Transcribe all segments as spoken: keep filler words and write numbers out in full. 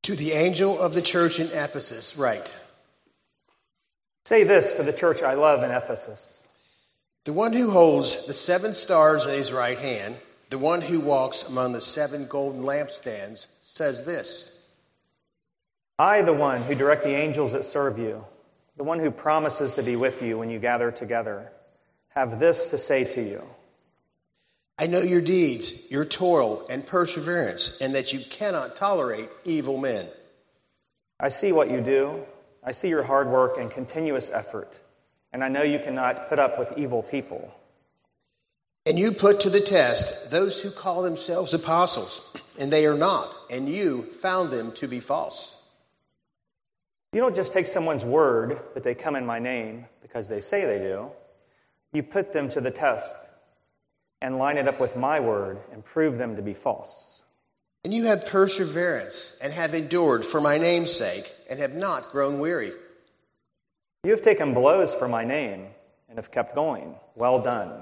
To the angel of the church in Ephesus, write. Say this to the church I love in Ephesus. The one who holds the seven stars in his right hand, the one who walks among the seven golden lampstands, says this. I, the one who direct the angels that serve you, the one who promises to be with you when you gather together, have this to say to you. I know your deeds, your toil and perseverance, and that you cannot tolerate evil men. I see what you do. I see your hard work and continuous effort, and I know you cannot put up with evil people. And you put to the test those who call themselves apostles, and they are not, and you found them to be false. You don't just take someone's word that they come in my name because they say they do. You put them to the test and line it up with my word and prove them to be false. And you have perseverance and have endured for my name's sake and have not grown weary. You have taken blows for my name and have kept going. Well done.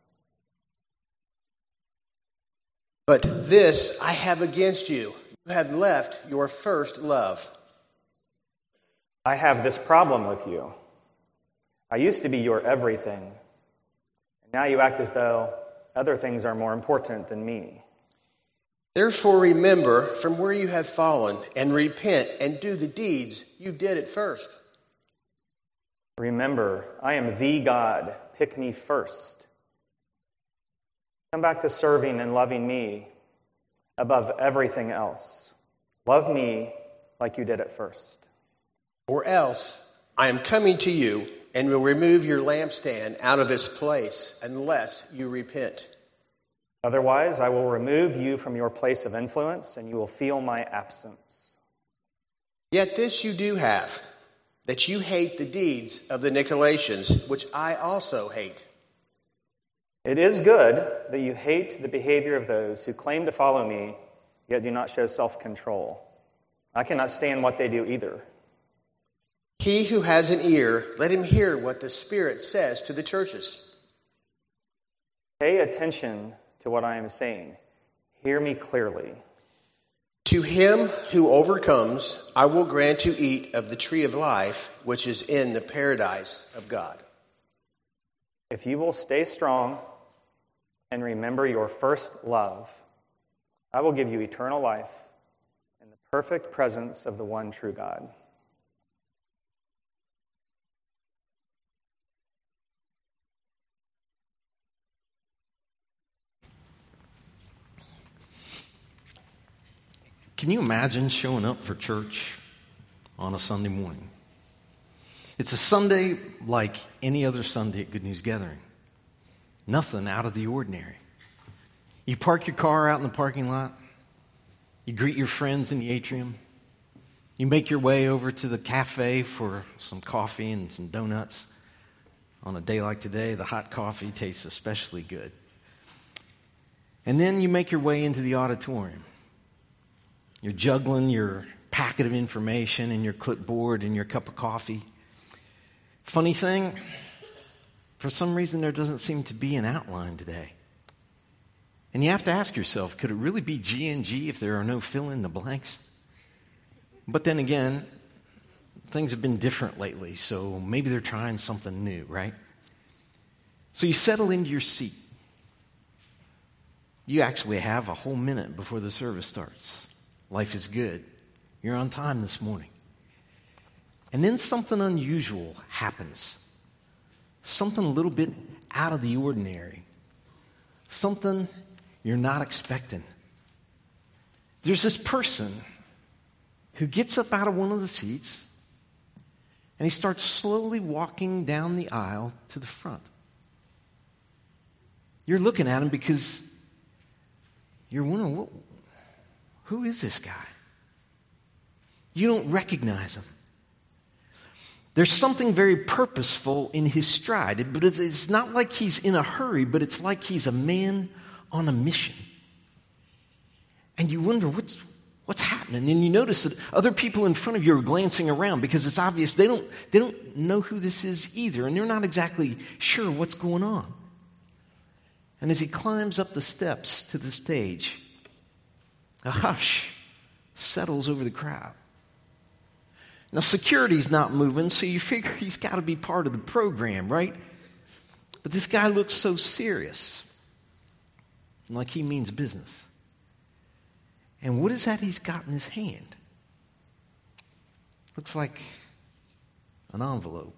But this I have against you. You have left your first love. I have this problem with you. I used to be your everything. And now you act as though other things are more important than me. Therefore remember from where you have fallen and repent and do the deeds you did at first. Remember, I am the God. Pick me first. Come back to serving and loving me above everything else. Love me like you did at first. Or else I am coming to you and will remove your lampstand out of its place unless you repent. Otherwise, I will remove you from your place of influence and you will feel my absence. Yet this you do have, that you hate the deeds of the Nicolaitans, which I also hate. It is good that you hate the behavior of those who claim to follow me, yet do not show self-control. I cannot stand what they do either. He who has an ear, let him hear what the Spirit says to the churches. Pay attention to what I am saying. Hear me clearly. To him who overcomes, I will grant to eat of the tree of life, which is in the paradise of God. If you will stay strong and remember your first love, I will give you eternal life in the perfect presence of the one true God. Can you imagine showing up for church on a Sunday morning? It's a Sunday like any other Sunday at Good News Gathering. Nothing out of the ordinary. You park your car out in the parking lot. You greet your friends in the atrium. You make your way over to the cafe for some coffee and some donuts. On a day like today, the hot coffee tastes especially good. And then you make your way into the auditorium. You're juggling your packet of information and your clipboard and your cup of coffee. Funny thing, for some reason there doesn't seem to be an outline today. And you have to ask yourself, could it really be G and G if there are no fill-in-the-blanks? But then again, things have been different lately, so maybe they're trying something new, right? So you settle into your seat. You actually have a whole minute before the service starts. Life is good. You're on time this morning. And then something unusual happens. Something a little bit out of the ordinary. Something you're not expecting. There's this person who gets up out of one of the seats and he starts slowly walking down the aisle to the front. You're looking at him because you're wondering, what, who is this guy? You don't recognize him. There's something very purposeful in his stride, but it's, it's not like he's in a hurry, but it's like he's a man on a mission. And you wonder, what's what's happening? And you notice that other people in front of you are glancing around because it's obvious they don't they don't know who this is either, and they're not exactly sure what's going on. And as he climbs up the steps to the stage, a hush settles over the crowd. Now, security's not moving, so you figure he's got to be part of the program, right? But this guy looks so serious, like he means business. And what is that he's got in his hand? Looks like an envelope.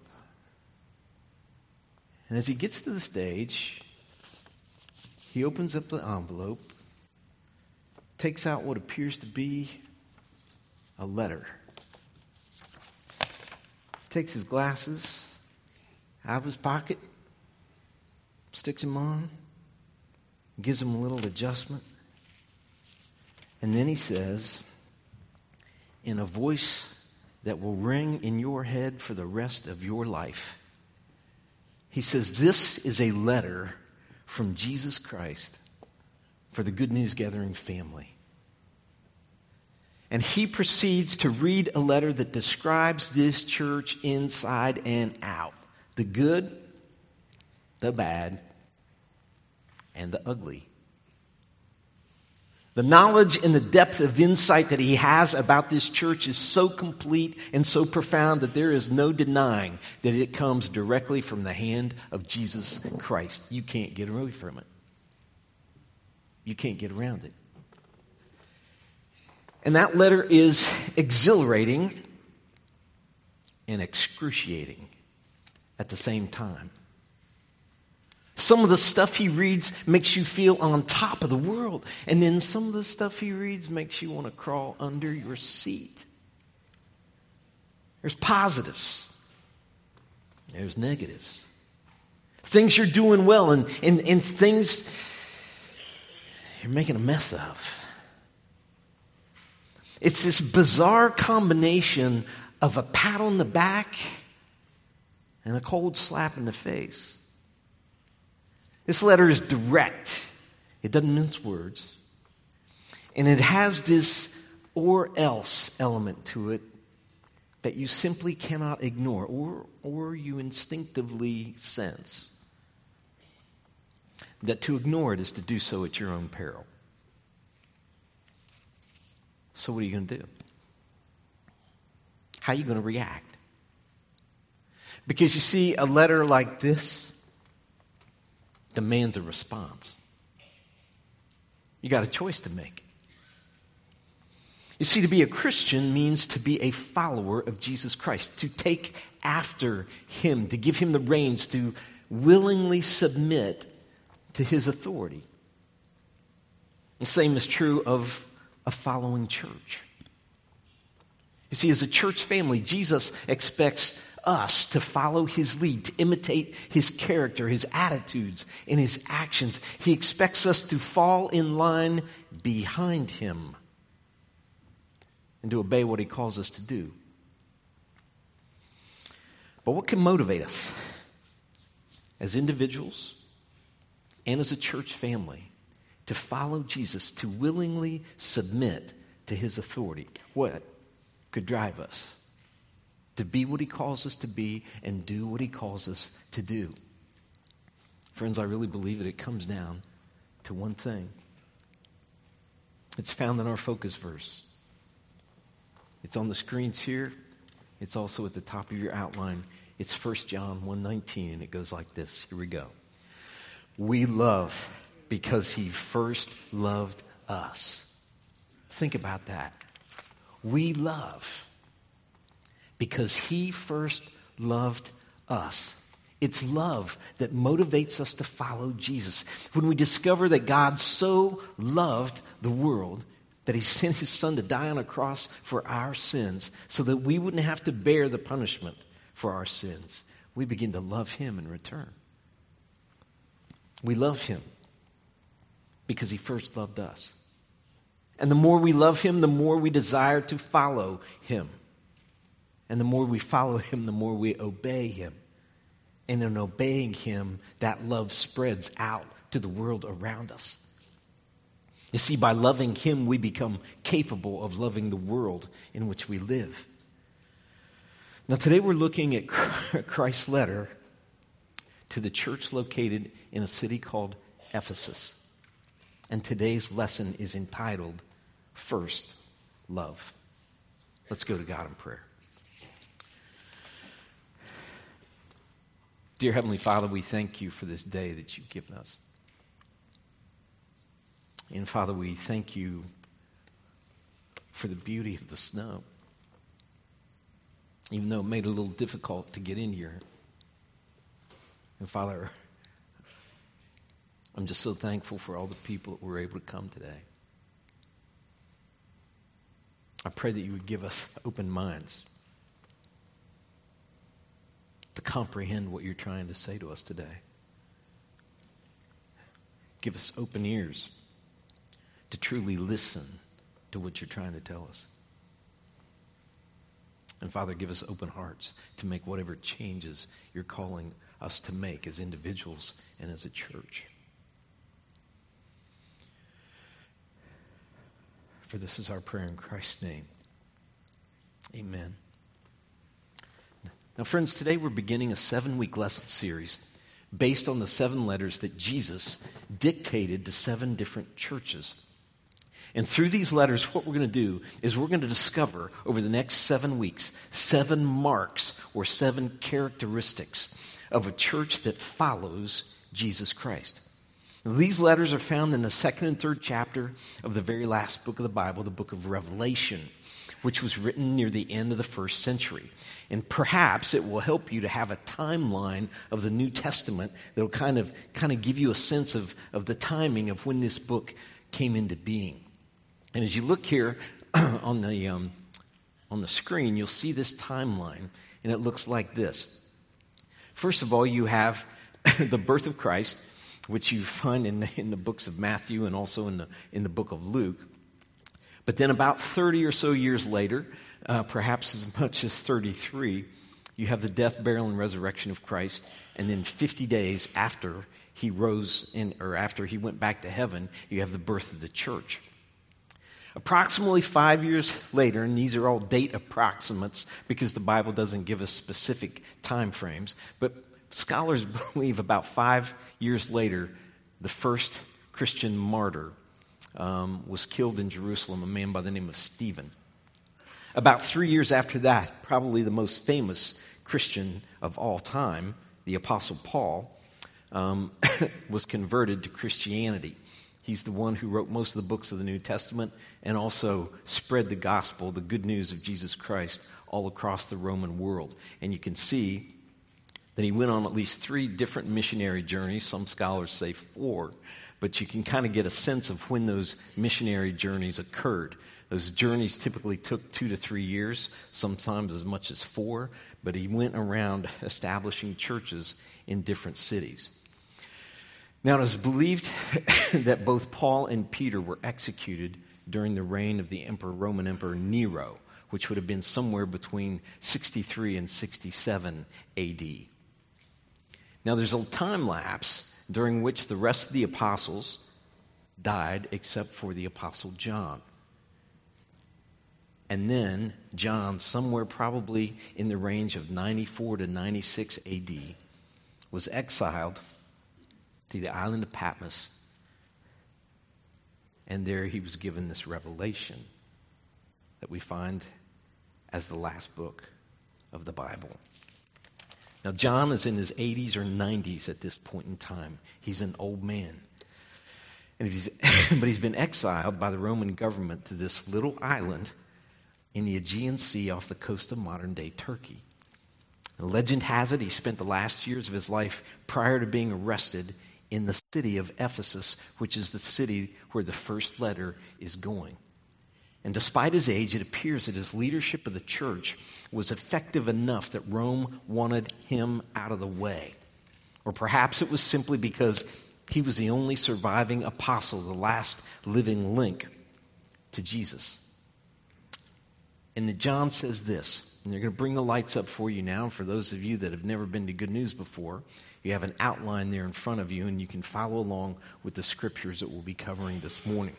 And as he gets to the stage, he opens up the envelope, takes out what appears to be a letter. Takes his glasses out of his pocket, sticks them on, gives them a little adjustment, and then he says, in a voice that will ring in your head for the rest of your life, he says, this is a letter from Jesus Christ for the Good News Gathering family. And he proceeds to read a letter that describes this church inside and out. The good, the bad, and the ugly. The knowledge and the depth of insight that he has about this church is so complete and so profound that there is no denying that it comes directly from the hand of Jesus Christ. You can't get away from it. You can't get around it. And that letter is exhilarating and excruciating at the same time. Some of the stuff he reads makes you feel on top of the world. And then some of the stuff he reads makes you want to crawl under your seat. There's positives. There's negatives. Things you're doing well and, and, and things you're making a mess of. It's this bizarre combination of a pat on the back and a cold slap in the face. This letter is direct. It doesn't mince words. And it has this or else element to it that you simply cannot ignore or, or you instinctively sense. That to ignore it is to do so at your own peril. So what are you going to do? How are you going to react? Because you see, a letter like this demands a response. You got a choice to make. You see, to be a Christian means to be a follower of Jesus Christ, to take after him, to give him the reins, to willingly submit to his authority. The same is true of a following church. You see, as a church family, Jesus expects us to follow his lead, to imitate his character, his attitudes, and his actions. He expects us to fall in line behind him and to obey what he calls us to do. But what can motivate us as individuals and as a church family to follow Jesus, to willingly submit to his authority? What could drive us to be what he calls us to be and do what he calls us to do? Friends, I really believe that it comes down to one thing. It's found in our focus verse. It's on the screens here. It's also at the top of your outline. It's First John one nineteen, and it goes like this. Here we go. We love because he first loved us. Think about that. We love because he first loved us. It's love that motivates us to follow Jesus. When we discover that God so loved the world that he sent his son to die on a cross for our sins so that we wouldn't have to bear the punishment for our sins, we begin to love him in return. We love him because he first loved us. And the more we love him, the more we desire to follow him. And the more we follow him, the more we obey him. And in obeying him, that love spreads out to the world around us. You see, by loving him, we become capable of loving the world in which we live. Now, today we're looking at Christ's letter to the church located in a city called Ephesus. And today's lesson is entitled, First love. Let's go to God in prayer. Dear Heavenly Father, we thank you for this day that you've given us. And Father, we thank you for the beauty of the snow. Even though it made it a little difficult to get in here. And Father, I'm just so thankful for all the people that were able to come today. I pray that you would give us open minds to comprehend what you're trying to say to us today. Give us open ears to truly listen to what you're trying to tell us. And Father, give us open hearts to make whatever changes you're calling us to make as individuals and as a church. For this is our prayer in Christ's name. Amen. Now, friends, today we're beginning a seven-week lesson series based on the seven letters that Jesus dictated to seven different churches. And through these letters, what we're going to do is we're going to discover over the next seven weeks seven marks or seven characteristics of a church that follows Jesus Christ. Now, these letters are found in the second and third chapter of the very last book of the Bible, the book of Revelation, which was written near the end of the first century. And perhaps it will help you to have a timeline of the New Testament that will kind of, kind of give you a sense of, of the timing of when this book came into being. And as you look here on the um, on the screen, you'll see this timeline, and it looks like this. First of all, you have the birth of Christ, which you find in the, in the books of Matthew and also in the in the book of Luke. But then about thirty or so years later, uh, perhaps as much as thirty-three, you have the death, burial, and resurrection of Christ, and then fifty days after he rose in, or after he went back to heaven, you have the birth of the church. Approximately five years later, and these are all date approximates because the Bible doesn't give us specific time frames, but scholars believe about five years later, the first Christian martyr um, was killed in Jerusalem, a man by the name of Stephen. About three years after that, probably the most famous Christian of all time, the Apostle Paul, um, was converted to Christianity. He's the one who wrote most of the books of the New Testament and also spread the gospel, the good news of Jesus Christ, all across the Roman world. And you can see that he went on at least three different missionary journeys. Some scholars say four, but you can kind of get a sense of when those missionary journeys occurred. Those journeys typically took two to three years, sometimes as much as four, but he went around establishing churches in different cities. Now, it is believed that both Paul and Peter were executed during the reign of the Emperor, Roman Emperor Nero, which would have been somewhere between sixty-three and sixty-seven A D. Now, there's a time lapse during which the rest of the apostles died except for the Apostle John. And then John, somewhere probably in the range of ninety-four to ninety-six A D, was exiled to the island of Patmos, and there he was given this revelation that we find as the last book of the Bible. Now, John is in his eighties or nineties at this point in time. He's an old man. And he's, but he's been exiled by the Roman government to this little island in the Aegean Sea off the coast of modern-day Turkey. The legend has it he spent the last years of his life prior to being arrested in the city of Ephesus, which is the city where the first letter is going. And despite his age, it appears that his leadership of the church was effective enough that Rome wanted him out of the way. Or perhaps it was simply because he was the only surviving apostle, the last living link to Jesus. And then John says this, and they're going to bring the lights up for you now. For those of you that have never been to Good News before, you have an outline there in front of you, and you can follow along with the scriptures that we'll be covering this morning.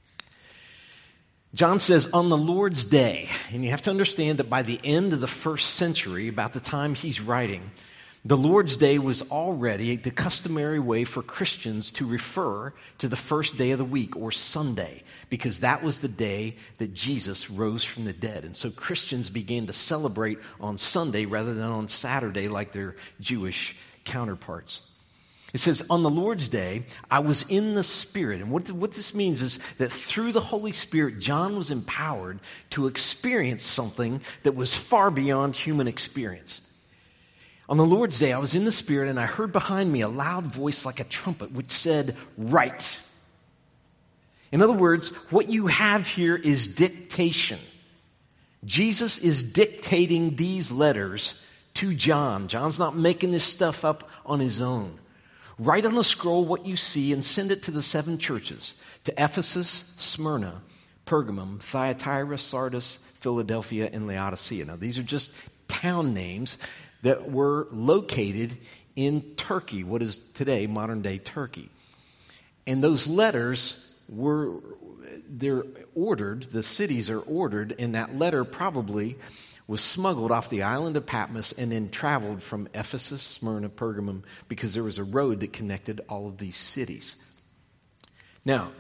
John says, on the Lord's day, and you have to understand that by the end of the first century, about the time he's writing, The Lord's Day was already the customary way for Christians to refer to the first day of the week, or Sunday, because that was the day that Jesus rose from the dead. And so Christians began to celebrate on Sunday rather than on Saturday like their Jewish counterparts. It says, on the Lord's Day, I was in the Spirit. And what, what this means is that through the Holy Spirit, John was empowered to experience something that was far beyond human experience. On the Lord's Day, I was in the Spirit, and I heard behind me a loud voice like a trumpet, which said, "Write." In other words, what you have here is dictation. Jesus is dictating these letters to John. John's not making this stuff up on his own. Write on a scroll what you see and send it to the seven churches, to Ephesus, Smyrna, Pergamum, Thyatira, Sardis, Philadelphia, and Laodicea. Now, these are just town names that were located in Turkey, what is today modern-day Turkey. And those letters were, they're ordered, the cities are ordered, and that letter probably was smuggled off the island of Patmos and then traveled from Ephesus, Smyrna, Pergamum, because there was a road that connected all of these cities. Now,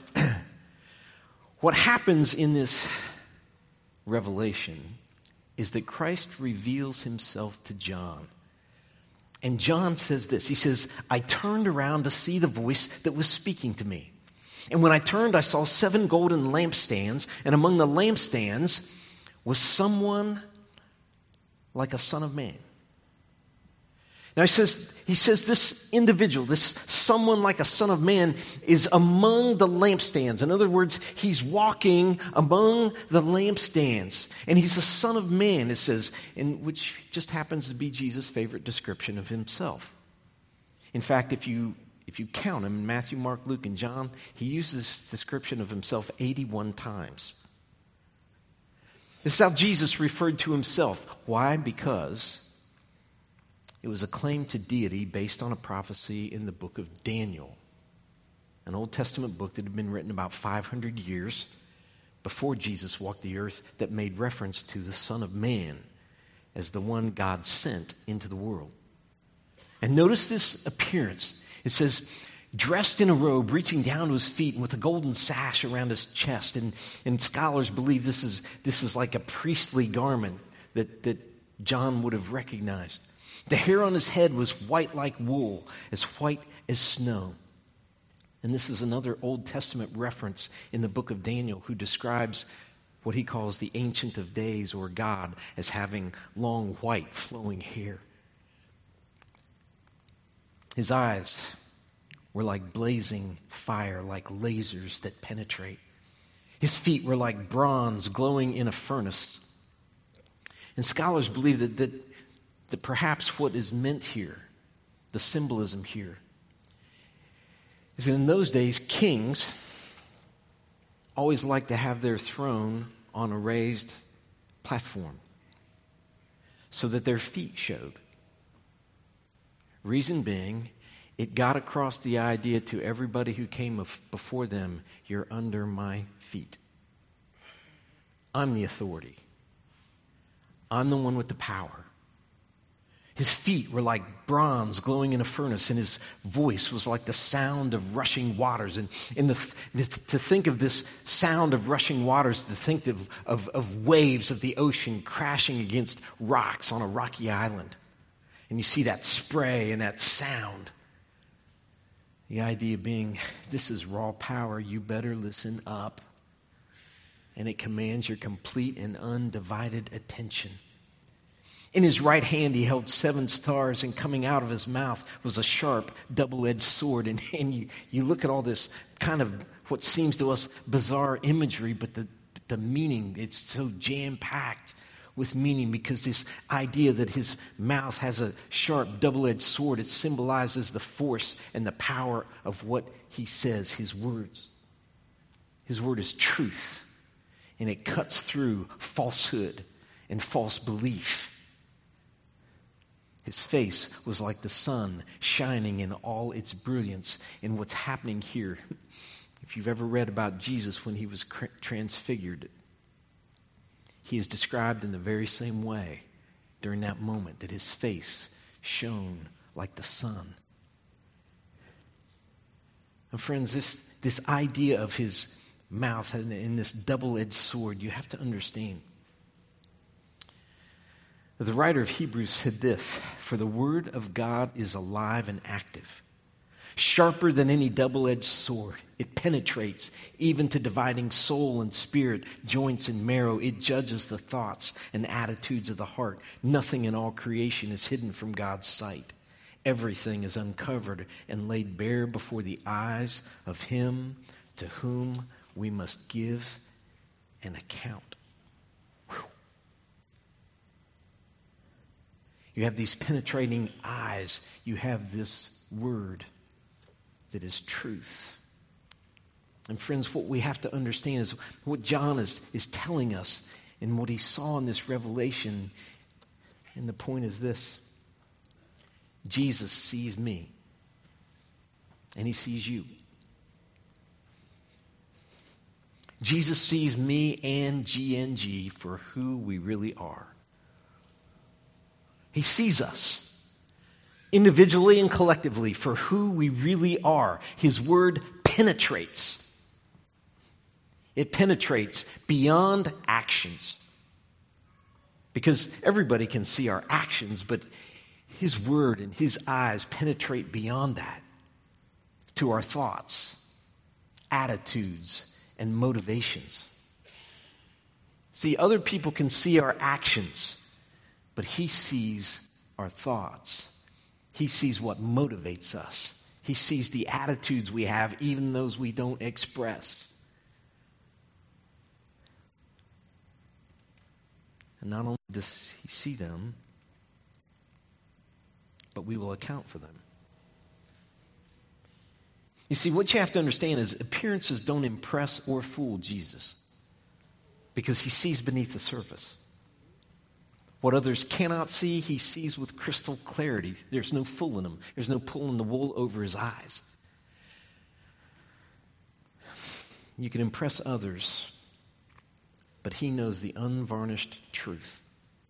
what happens in this revelation is that Christ reveals himself to John. And John says this. He says, I turned around to see the voice that was speaking to me. And when I turned, I saw seven golden lampstands, and among the lampstands was someone like a son of man. Now he says, he says this individual, this someone like a son of man, is among the lampstands. In other words, he's walking among the lampstands. And he's a son of man, it says, and which just happens to be Jesus' favorite description of himself. In fact, if you if you count him in Matthew, Mark, Luke, and John, he uses this description of himself eighty-one times. This is how Jesus referred to himself. Why? Because it was a claim to deity based on a prophecy in the book of Daniel, an Old Testament book that had been written about five hundred years before Jesus walked the earth, that made reference to the Son of Man as the one God sent into the world. And notice this appearance. It says, dressed in a robe reaching down to his feet and with a golden sash around his chest. And, and scholars believe this is, this is like a priestly garment that, that John would have recognized. The hair on his head was white like wool, as white as snow. And this is another Old Testament reference in the book of Daniel, who describes what he calls the Ancient of Days, or God, as having long white flowing hair. His eyes were like blazing fire, like lasers that penetrate. His feet were like bronze glowing in a furnace. And scholars believe that, that, that perhaps what is meant here, the symbolism here, is that in those days, kings always liked to have their throne on a raised platform so that their feet showed. Reason being, it got across the idea to everybody who came before them, you're under my feet. I'm the authority. I'm the one with the power. His feet were like bronze glowing in a furnace, and his voice was like the sound of rushing waters. And, and the, to think of this sound of rushing waters, to think of, of, of waves of the ocean crashing against rocks on a rocky island. And you see that spray and that sound. The idea being, this is raw power, you better listen up. And it commands your complete and undivided attention. In his right hand he held seven stars, and coming out of his mouth was a sharp, double-edged sword. And, and you, you look at all this kind of what seems to us bizarre imagery, but the, the meaning, it's so jam-packed with meaning, because this idea that his mouth has a sharp, double-edged sword, it symbolizes the force and the power of what he says, his words. His word is truth, and it cuts through falsehood and false belief. His face was like the sun shining in all its brilliance. And what's happening here, if you've ever read about Jesus when he was transfigured, he is described in the very same way during that moment, that his face shone like the sun. And friends, this, this idea of his mouth and, and this double-edged sword, you have to understand. The writer of Hebrews said this, "For the word of God is alive and active, sharper than any double-edged sword. It penetrates even to dividing soul and spirit, joints and marrow. It judges the thoughts and attitudes of the heart. Nothing in all creation is hidden from God's sight. Everything is uncovered and laid bare before the eyes of him to whom we must give an account." Whew. You have these penetrating eyes. You have this word that is truth. And friends, what we have to understand is what John is, is telling us and what he saw in this revelation. And the point is this: Jesus sees me and he sees you. Jesus sees me and G N G for who we really are. He sees us individually and collectively for who we really are. His word penetrates. It penetrates beyond actions. Because everybody can see our actions, but his word and his eyes penetrate beyond that to our thoughts, attitudes, and motivations. See, other people can see our actions, but he sees our thoughts. He sees what motivates us. He sees the attitudes we have, even those we don't express. And not only does he see them, but we will account for them. You see, what you have to understand is appearances don't impress or fool Jesus, because he sees beneath the surface. What others cannot see, he sees with crystal clarity. There's no fooling him. There's no pulling the wool over his eyes. You can impress others, but he knows the unvarnished truth.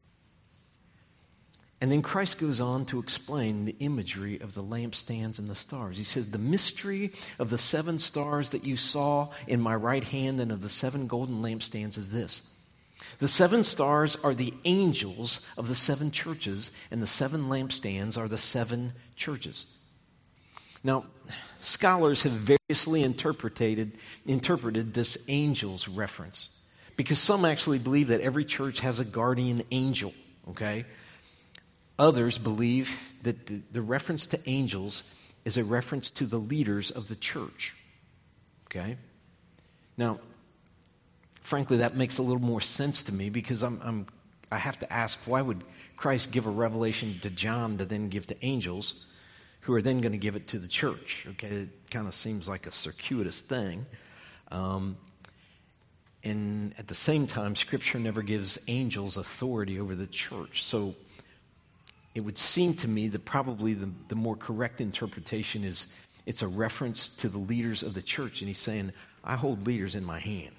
And then Christ goes on to explain the imagery of the lampstands and the stars. He says, "The mystery of the seven stars that you saw in my right hand and of the seven golden lampstands is this. The seven stars are the angels of the seven churches, and the seven lampstands are the seven churches." Now, scholars have variously interpreted, interpreted this angels reference, because some actually believe that every church has a guardian angel, okay? Others believe that the, the reference to angels is a reference to the leaders of the church, okay? Now, frankly, that makes a little more sense to me, because I'm, I'm, I have to ask, why would Christ give a revelation to John to then give to angels, who are then going to give it to the church? Okay, it kind of seems like a circuitous thing. Um, and at the same time, Scripture never gives angels authority over the church. So it would seem to me that probably the, the more correct interpretation is it's a reference to the leaders of the church. And he's saying, I hold leaders in my hand.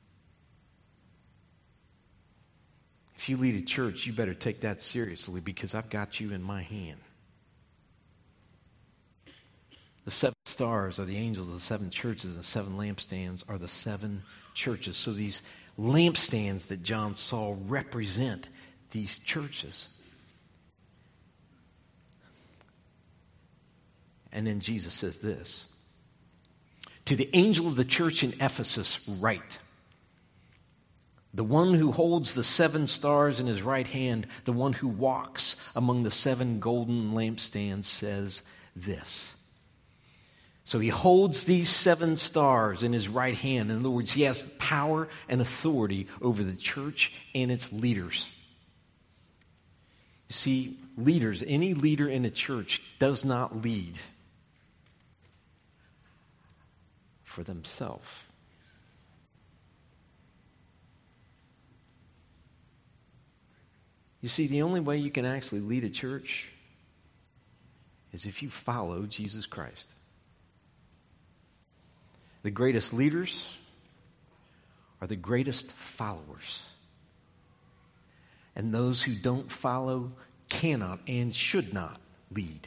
If you lead a church, you better take that seriously, because I've got you in my hand. The seven stars are the angels of the seven churches, and the seven lampstands are the seven churches. So these lampstands that John saw represent these churches. And then Jesus says this: "To the angel of the church in Ephesus write, the one who holds the seven stars in his right hand, the one who walks among the seven golden lampstands, says this." So he holds these seven stars in his right hand. In other words, he has power and authority over the church and its leaders. You see, leaders, any leader in a church does not lead for themselves. You see, the only way you can actually lead a church is if you follow Jesus Christ. The greatest leaders are the greatest followers. And those who don't follow cannot and should not lead.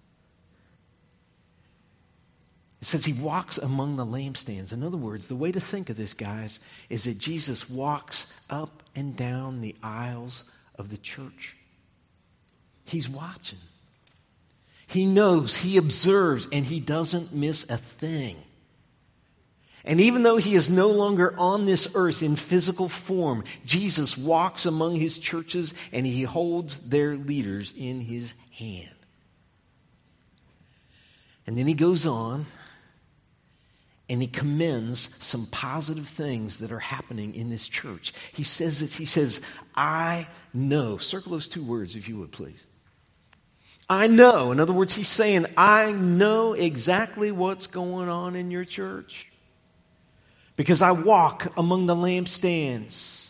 It says he walks among the lampstands. In other words, the way to think of this, guys, is that Jesus walks up and down the aisles of the church. He's watching. He knows, he observes, and he doesn't miss a thing. And even though he is no longer on this earth in physical form, Jesus walks among his churches and he holds their leaders in his hand. And then he goes on and he commends some positive things that are happening in this church. He says that he says, I know. Circle those two words if you would, please. I know. In other words, he's saying, I know exactly what's going on in your church because I walk among the lampstands.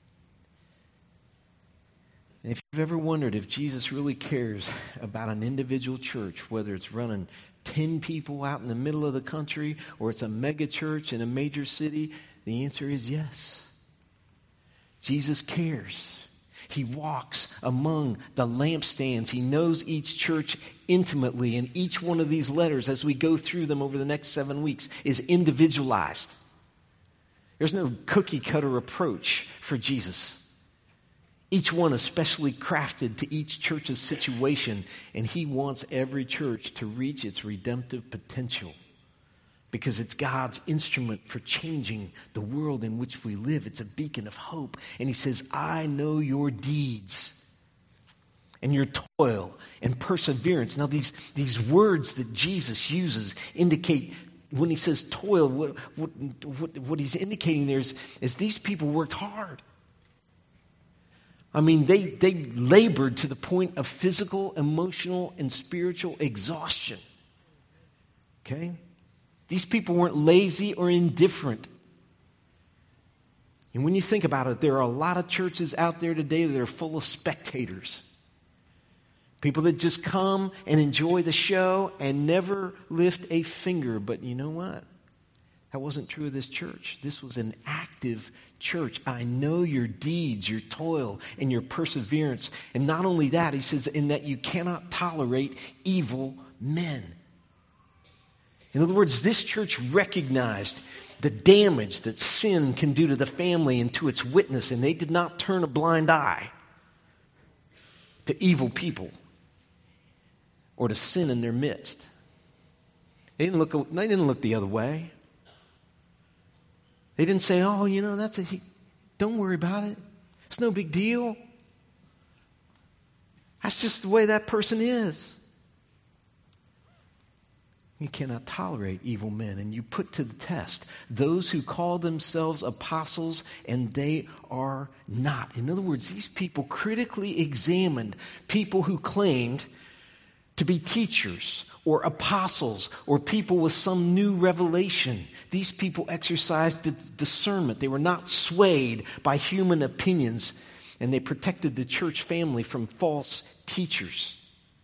And if you've ever wondered if Jesus really cares about an individual church, whether it's running ten people out in the middle of the country or it's a mega church in a major city, the answer is yes. Jesus cares. He walks among the lampstands. He knows each church intimately, and each one of these letters, as we go through them over the next seven weeks, is individualized. There's no cookie-cutter approach for Jesus. Each one especially crafted to each church's situation, and he wants every church to reach its redemptive potential because it's God's instrument for changing the world in which we live. It's a beacon of hope. And he says, I know your deeds and your toil and perseverance. Now, these, these words that Jesus uses indicate, when he says toil, what, what, what, what he's indicating there is, is these people worked hard. I mean, they, they labored to the point of physical, emotional, and spiritual exhaustion. Okay? These people weren't lazy or indifferent. And when you think about it, there are a lot of churches out there today that are full of spectators. People that just come and enjoy the show and never lift a finger. But you know what? That wasn't true of this church. This was an active church. I know your deeds, your toil, and your perseverance. And not only that, he says, in that you cannot tolerate evil men. In other words, this church recognized the damage that sin can do to the family and to its witness, and they did not turn a blind eye to evil people or to sin in their midst. They didn't look, they didn't look the other way. They didn't say, oh, you know, that's a, don't worry about it. It's no big deal. That's just the way that person is. You cannot tolerate evil men, and you put to the test those who call themselves apostles, and they are not. In other words, these people critically examined people who claimed to be teachers or apostles or people with some new revelation. These people exercised discernment. They were not swayed by human opinions, and they protected the church family from false teachers.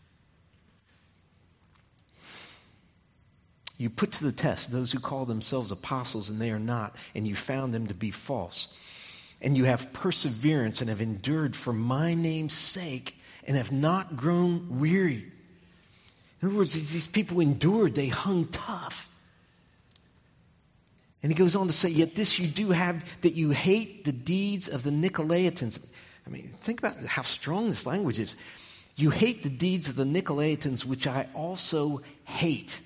You put to the test those who call themselves apostles and they are not, and you found them to be false. And you have perseverance and have endured for my name's sake and have not grown weary. In other words, these people endured, they hung tough. And he goes on to say, yet this you do have, that you hate the deeds of the Nicolaitans. I mean, think about how strong this language is. You hate the deeds of the Nicolaitans, which I also hate.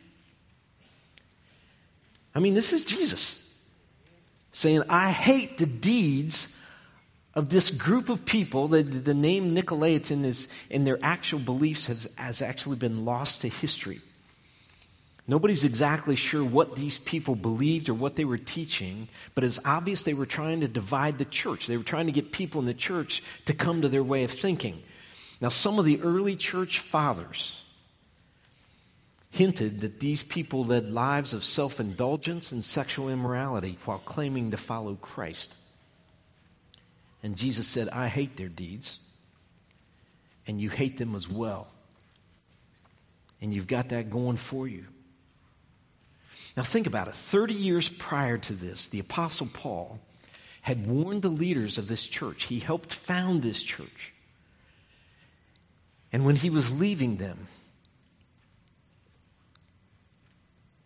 I mean, this is Jesus saying, I hate the deeds of this group of people. The, the name Nicolaitan is, in their actual beliefs has, has actually been lost to history. Nobody's exactly sure what these people believed or what they were teaching, but it's obvious they were trying to divide the church. They were trying to get people in the church to come to their way of thinking. Now, some of the early church fathers hinted that these people led lives of self-indulgence and sexual immorality while claiming to follow Christ. And Jesus said, I hate their deeds, and you hate them as well. And you've got that going for you. Now think about it. thirty years prior to this, the Apostle Paul had warned the leaders of this church. He helped found this church. And when he was leaving them,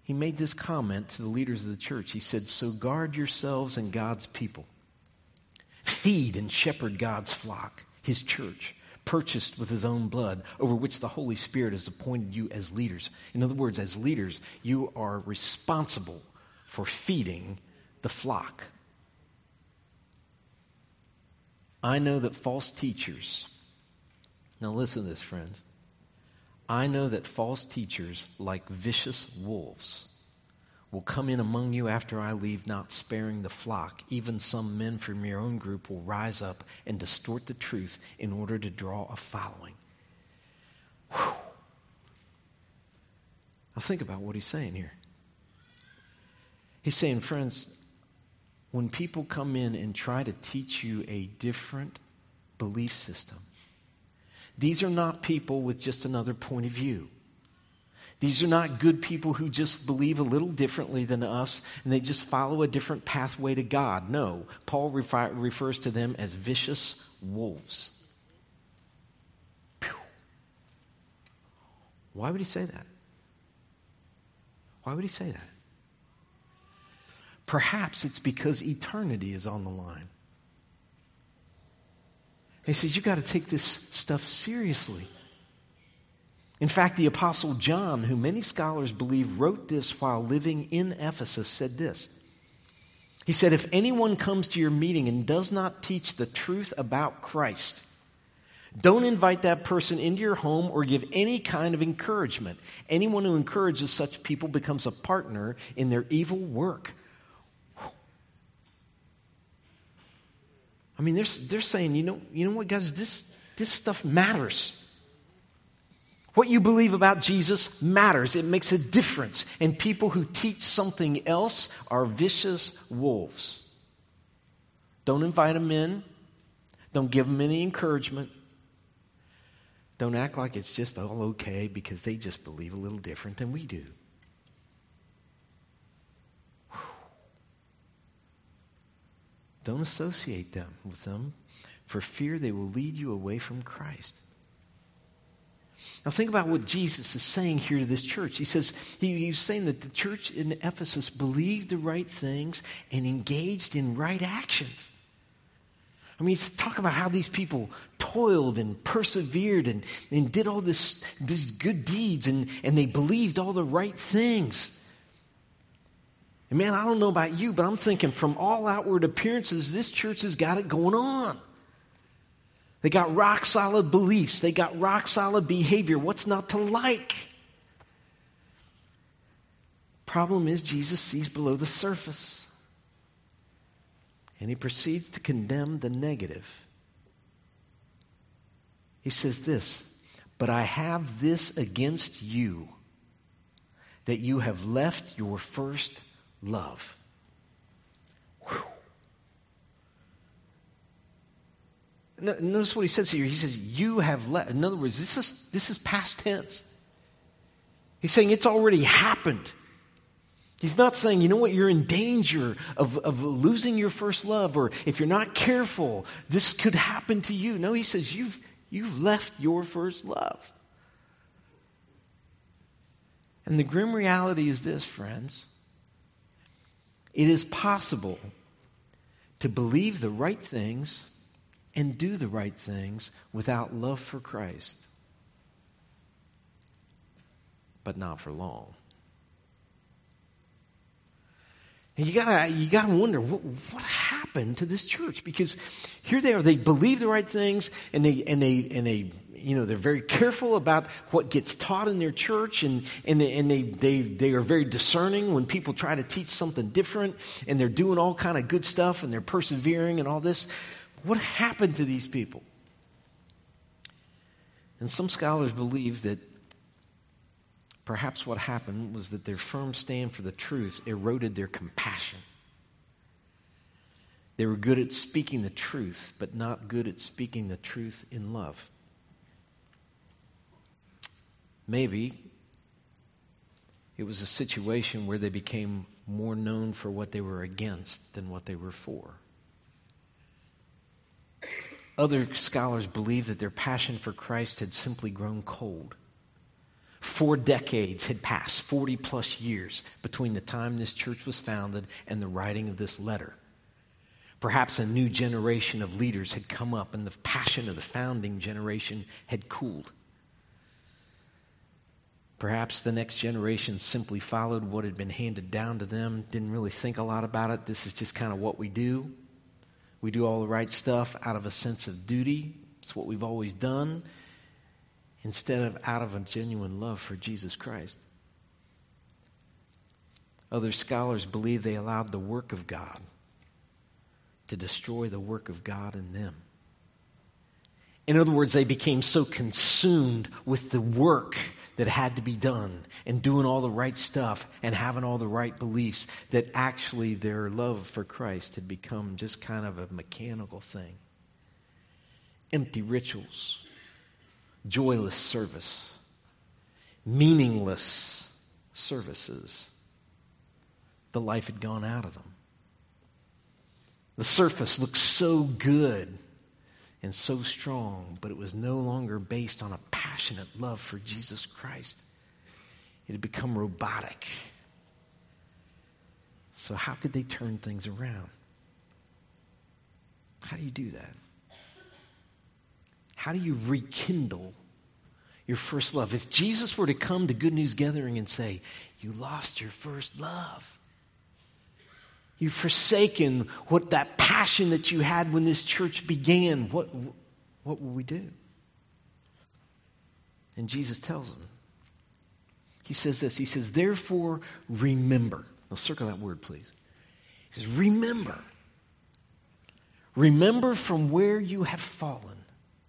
he made this comment to the leaders of the church. He said, "So guard yourselves and God's people. Feed and shepherd God's flock, his church, purchased with his own blood, over which the Holy Spirit has appointed you as leaders." In other words, as leaders, you are responsible for feeding the flock. I know that false teachers, now listen to this, friends. I know that false teachers, like vicious wolves, will come in among you after I leave, not sparing the flock. Even some men from your own group will rise up and distort the truth in order to draw a following. Whew. Now think about what he's saying here. He's saying, friends, when people come in and try to teach you a different belief system, these are not people with just another point of view. These are not good people who just believe a little differently than us and they just follow a different pathway to God. No, Paul refi- refers to them as vicious wolves. Pew. Why would he say that? Why would he say that? Perhaps it's because eternity is on the line. He says, you got to take this stuff seriously. In fact, the Apostle John, who many scholars believe wrote this while living in Ephesus, said this. He said, "If anyone comes to your meeting and does not teach the truth about Christ, don't invite that person into your home or give any kind of encouragement. Anyone who encourages such people becomes a partner in their evil work." I mean, they're, they're saying, you know, you know what, guys, this, this stuff matters. What you believe about Jesus matters. It makes a difference. And people who teach something else are vicious wolves. Don't invite them in. Don't give them any encouragement. Don't act like it's just all okay because they just believe a little different than we do. Don't associate them with them for fear they will lead you away from Christ. Now think about what Jesus is saying here to this church. He says, he, he's saying that the church in Ephesus believed the right things and engaged in right actions. I mean, talk about how these people toiled and persevered and, and did all this, these good deeds and, and they believed all the right things. And man, I don't know about you, but I'm thinking from all outward appearances, this church has got it going on. They got rock solid beliefs. They got rock solid behavior. What's not to like? Problem is, Jesus sees below the surface. And he proceeds to condemn the negative. He says this, "But I have this against you, that you have left your first love." Whew. Notice what he says here. He says, you have left. In other words, this is, this is past tense. He's saying it's already happened. He's not saying, you know what, you're in danger of, of losing your first love, or if you're not careful, this could happen to you. No, he says, you've, you've left your first love. And the grim reality is this, friends. It is possible to believe the right things and do the right things without love for Christ. But not for long. And you gotta, you gotta wonder, what, what happened to this church? Because here they are, they believe the right things, and they, and they, and they, you know, they're very careful about what gets taught in their church, and, and, they, and they, they, they are very discerning when people try to teach something different, and they're doing all kind of good stuff, and they're persevering and all this. What happened to these people? And some scholars believe that perhaps what happened was that their firm stand for the truth eroded their compassion. They were good at speaking the truth, but not good at speaking the truth in love. Maybe it was a situation where they became more known for what they were against than what they were for. Other scholars believe that their passion for Christ had simply grown cold. Four decades had passed, forty plus years between the time this church was founded and the writing of this letter. Perhaps a new generation of leaders had come up and the passion of the founding generation had cooled. Perhaps the next generation simply followed what had been handed down to them, didn't really think a lot about it. This is just kind of what we do. We do all the right stuff out of a sense of duty. It's what we've always done, instead of out of a genuine love for Jesus Christ. Other scholars believe they allowed the work of God to destroy the work of God in them. In other words, they became so consumed with the work that had to be done and doing all the right stuff and having all the right beliefs that actually their love for Christ had become just kind of a mechanical thing. Empty rituals, joyless service, meaningless services. The life had gone out of them. The surface looked so good and so strong, but it was no longer based on a passionate love for Jesus Christ. It had become robotic. So how could they turn things around? How do you do that? How do you rekindle your first love? If Jesus were to come to Good News Gathering and say, you lost your first love, you've forsaken what that passion that you had when this church began, what, what will we do? And Jesus tells them. He says this. He says, therefore, remember. Now circle that word, please. He says, remember. Remember from where you have fallen.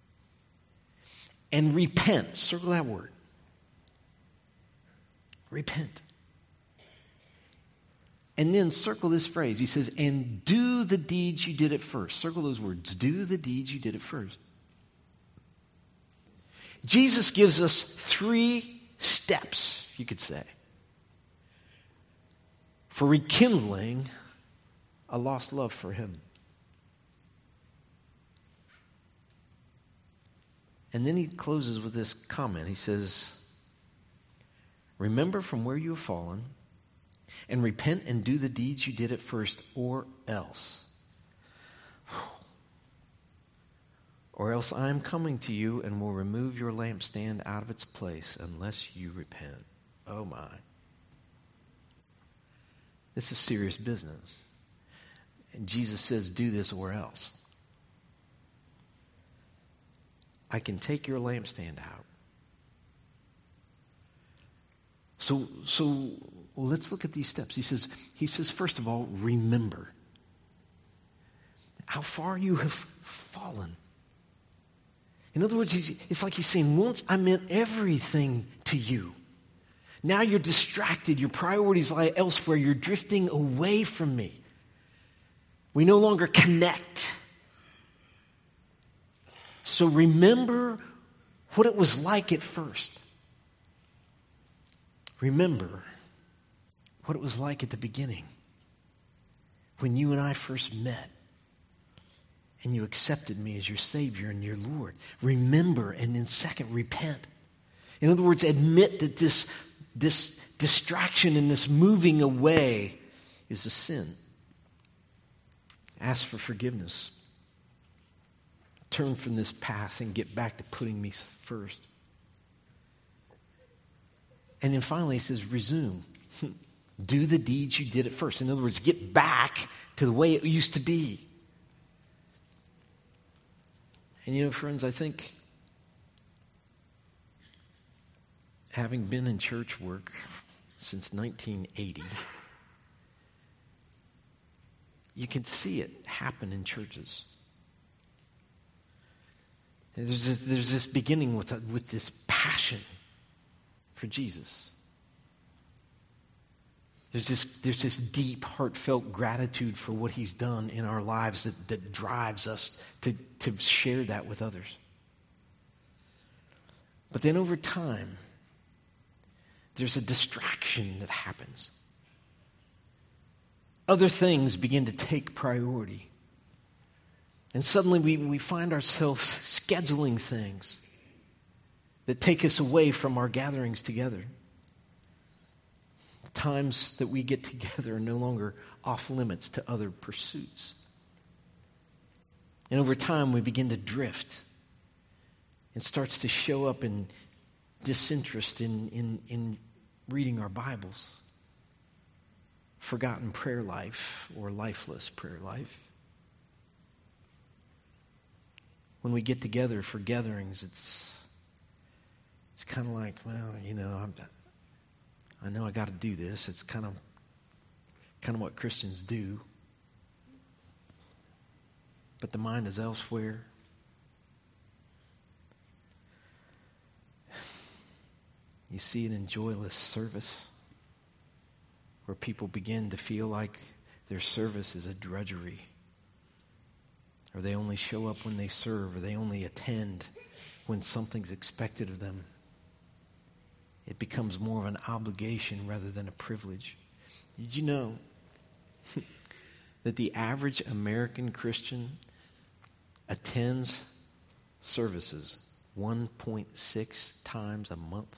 And repent. Circle that word. Repent. And then circle this phrase. He says, and do the deeds you did at first. Circle those words. Do the deeds you did at first. Jesus gives us three steps, you could say, for rekindling a lost love for him. And then he closes with this comment. He says, remember from where you have fallen, and repent and do the deeds you did at first, or else. Or else I am coming to you and will remove your lampstand out of its place unless you repent. Oh my. This is serious business. And Jesus says, do this or else. I can take your lampstand out. So, so let's look at these steps. He says, he says, first of all, remember how far you have fallen. In other words, he's, it's like he's saying, once I meant everything to you. Now you're distracted. Your priorities lie elsewhere. You're drifting away from me. We no longer connect. So remember what it was like at first. Remember what it was like at the beginning when you and I first met and you accepted me as your Savior and your Lord. Remember, and then second, repent. In other words, admit that this, this distraction and this moving away is a sin. Ask for forgiveness. Turn from this path and get back to putting me first. And then finally he says, resume. Do the deeds you did at first. In other words, get back to the way it used to be. And you know, friends, I think having been in church work since nineteen eighty, you can see it happen in churches. There's this, there's this beginning with, a, with this passion for Jesus. There's this, there's this deep, heartfelt gratitude for what he's done in our lives that, that drives us to, to share that with others. But then over time, there's a distraction that happens. Other things begin to take priority. And suddenly we, we find ourselves scheduling things that take us away from our gatherings together. The times that we get together are no longer off limits to other pursuits. And over time, we begin to drift. It starts to show up in disinterest in, in, in reading our Bibles, forgotten prayer life, or lifeless prayer life. When we get together for gatherings, it's it's kind of like, well, you know, I'm, I know I got to do this. It's kind of kind of what Christians do, but the mind is elsewhere. You see it in joyless service, where people begin to feel like their service is a drudgery, or they only show up when they serve, or they only attend when something's expected of them. It becomes more of an obligation rather than a privilege. Did you know that the average American Christian attends services one point six times a month?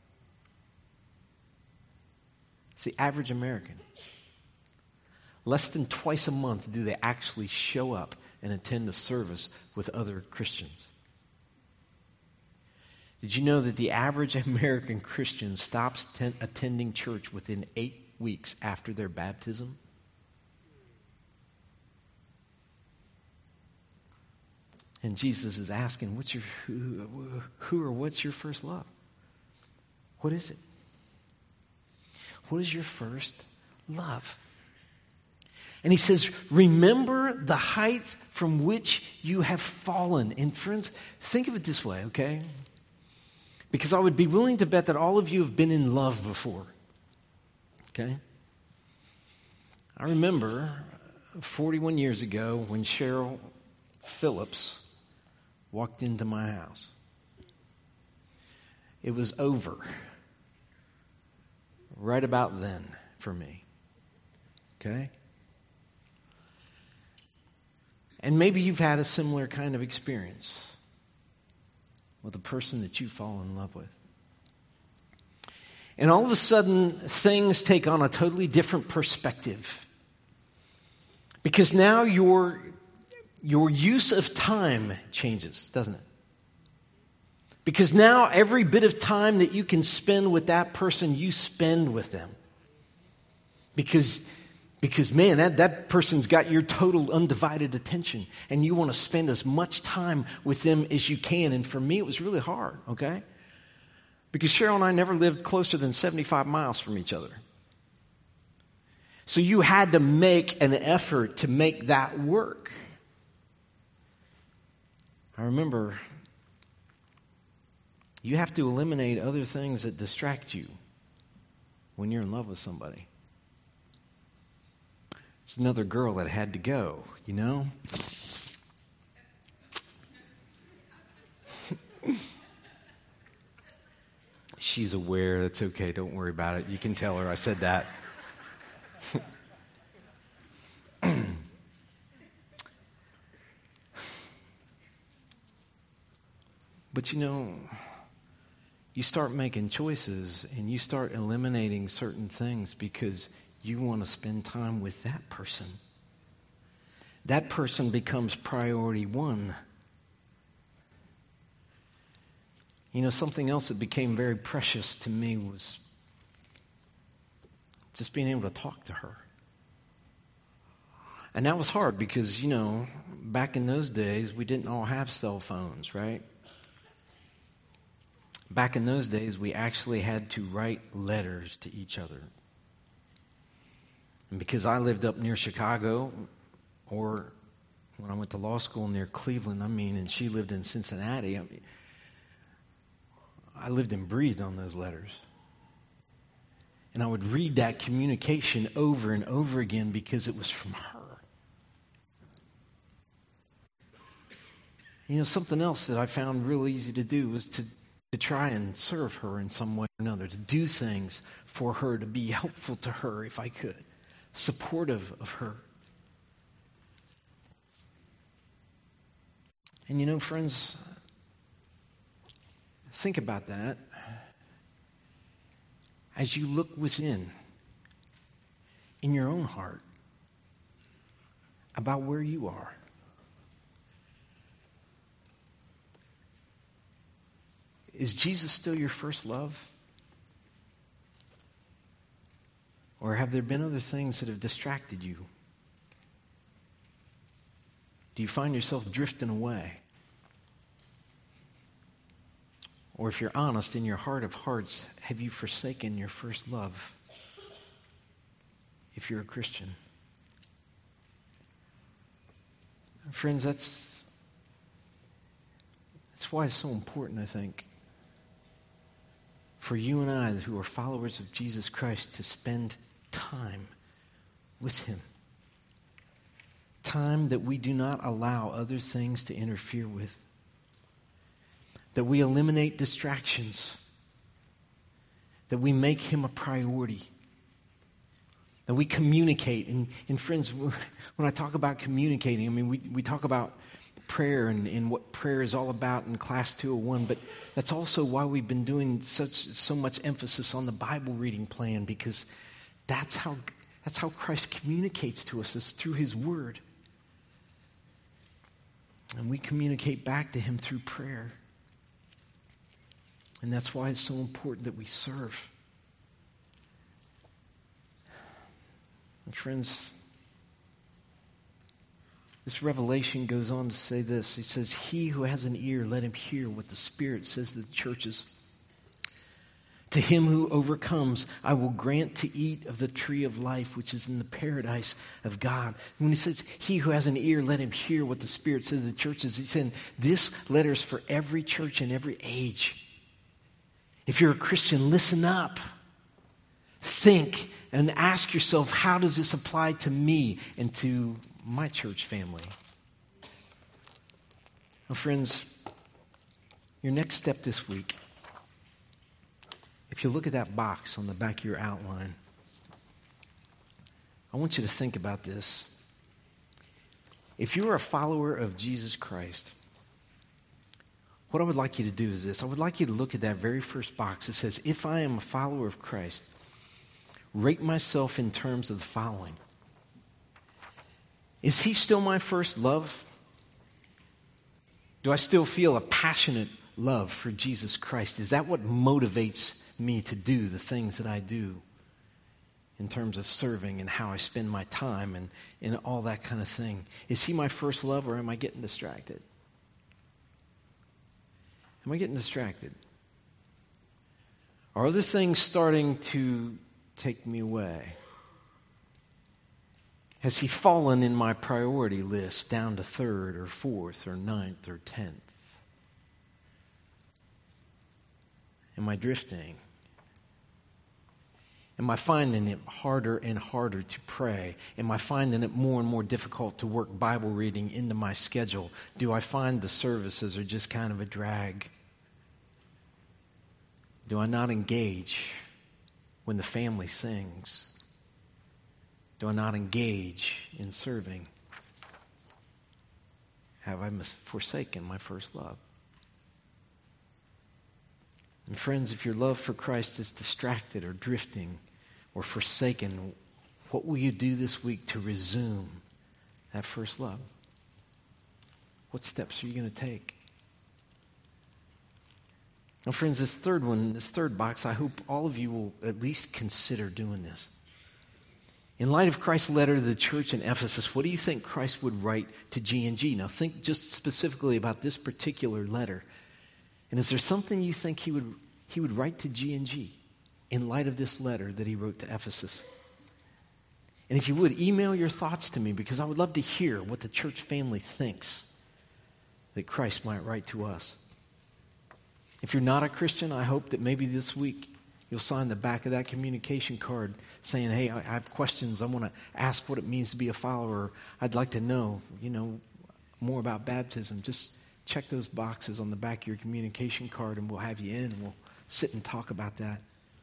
It's the average American. Less than twice a month do they actually show up and attend the service with other Christians. Did you know that the average American Christian stops ten- attending church within eight weeks after their baptism? And Jesus is asking, "What's your who, who or what's your first love? What is it? What is your first love?" And he says, remember the height from which you have fallen. And friends, think of it this way, okay? Because I would be willing to bet that all of you have been in love before. Okay? I remember forty-one years ago when Cheryl Phillips walked into my house. It was over. Right about then for me. Okay? And maybe you've had a similar kind of experience with a person that you fall in love with. And all of a sudden, things take on a totally different perspective. Because now your, your use of time changes, doesn't it? Because now every bit of time that you can spend with that person, you spend with them. Because, because man, that, that person's got your total undivided attention. And you want to spend as much time with them as you can. And for me, it was really hard, okay? Because Cheryl and I never lived closer than seventy-five miles from each other. So you had to make an effort to make that work. I remember you have to eliminate other things that distract you when you're in love with somebody. There's another girl that had to go, you know? She's aware. That's okay. Don't worry about it. You can tell her I said that. But you know, you start making choices and you start eliminating certain things because you want to spend time with that person. That person becomes priority one. You know, something else that became very precious to me was just being able to talk to her. And that was hard because, you know, back in those days, we didn't all have cell phones, right? Back in those days, we actually had to write letters to each other. And because I lived up near Chicago, or when I went to law school near Cleveland, I mean, and she lived in Cincinnati, I mean, I lived and breathed on those letters. And I would read that communication over and over again because it was from her. You know, something else that I found real easy to do was to, to try and serve her in some way or another, to do things for her, to be helpful to her if I could, supportive of her. And you know, friends, think about that as you look within, in your own heart, about where you are. Is Jesus still your first love? Or have there been other things that have distracted you? Do you find yourself drifting away? Or if you're honest, in your heart of hearts, have you forsaken your first love? If you're a Christian. Friends, that's, that's why it's so important, I think, for you and I who are followers of Jesus Christ to spend time with Him. Time that we do not allow other things to interfere with. That we eliminate distractions. That we make Him a priority. That we communicate. And, and friends, when I talk about communicating, I mean, we, we talk about prayer and, and what prayer is all about in Class two oh one, but that's also why we've been doing such so much emphasis on the Bible reading plan, because that's how that's how Christ communicates to us, is through His Word. And we communicate back to Him through prayer. And that's why it's so important that we serve. And friends, this revelation goes on to say this. He says, he who has an ear, let him hear what the Spirit says to the churches. To him who overcomes, I will grant to eat of the tree of life, which is in the paradise of God. When he says, he who has an ear, let him hear what the Spirit says to the churches, he's saying, this letter is for every church in every age. If you're a Christian, listen up. Think and ask yourself, how does this apply to me and to my church family? Well, friends, your next step this week, if you look at that box on the back of your outline, I want you to think about this. If you are a follower of Jesus Christ, what I would like you to do is this. I would like you to look at that very first box. It says, if I am a follower of Christ, rate myself in terms of the following. Is He still my first love? Do I still feel a passionate love for Jesus Christ? Is that what motivates me to do the things that I do in terms of serving and how I spend my time and, and all that kind of thing? Is He my first love, or am I getting distracted? Am I getting distracted? Are other things starting to take me away? Has He fallen in my priority list down to third or fourth or ninth or tenth? Am I drifting? Am I finding it harder and harder to pray? Am I finding it more and more difficult to work Bible reading into my schedule? Do I find the services are just kind of a drag? Do I not engage when the family sings? Do I not engage in serving? Have I forsaken my first love? And friends, if your love for Christ is distracted or drifting or forsaken, what will you do this week to resume that first love? What steps are you going to take? Now, friends, this third one, this third box, I hope all of you will at least consider doing this. In light of Christ's letter to the church in Ephesus, what do you think Christ would write to G and G? Now, think just specifically about this particular letter. And is there something you think he would he would write to G and G in light of this letter that he wrote to Ephesus? And if you would, email your thoughts to me, because I would love to hear what the church family thinks that Christ might write to us. If you're not a Christian, I hope that maybe this week you'll sign the back of that communication card saying, hey, I have questions. I want to ask what it means to be a follower. I'd like to know, you know, more about baptism. Just check those boxes on the back of your communication card and we'll have you in and we'll sit and talk about that.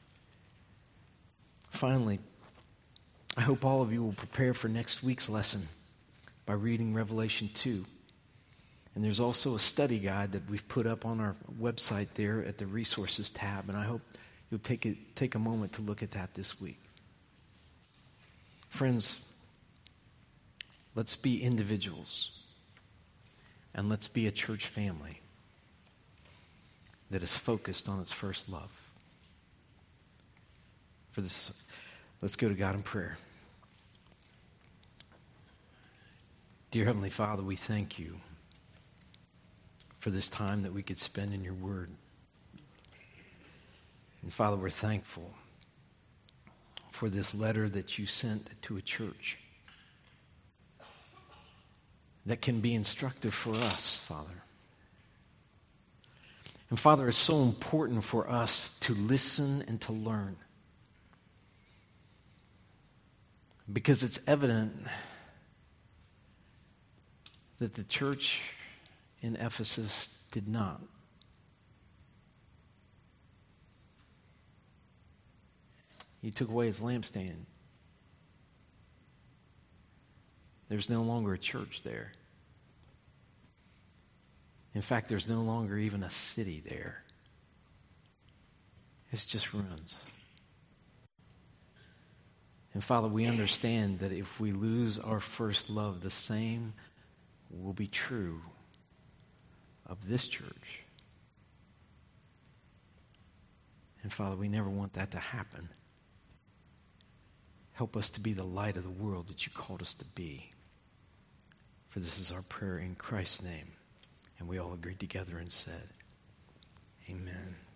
Finally, I hope all of you will prepare for next week's lesson by reading Revelation two. And there's also a study guide that we've put up on our website there at the resources tab, and I hope you'll take it, take a moment to look at that this week. Friends, let's be individuals, and let's be a church family that is focused on its first love. For this, let's go to God in prayer. Dear Heavenly Father, we thank you for this time that we could spend in your word. And Father, we're thankful for this letter that you sent to a church that can be instructive for us, Father. And Father, it's so important for us to listen and to learn, because it's evident that the church in Ephesus did not. You took away its lampstand. There's no longer a church there. In fact, there's no longer even a city there. It's just ruins. And Father, we understand that if we lose our first love, the same will be true of this church. And Father, we never want that to happen. Help us to be the light of the world that you called us to be. For this is our prayer in Christ's name. And we all agreed together and said, Amen.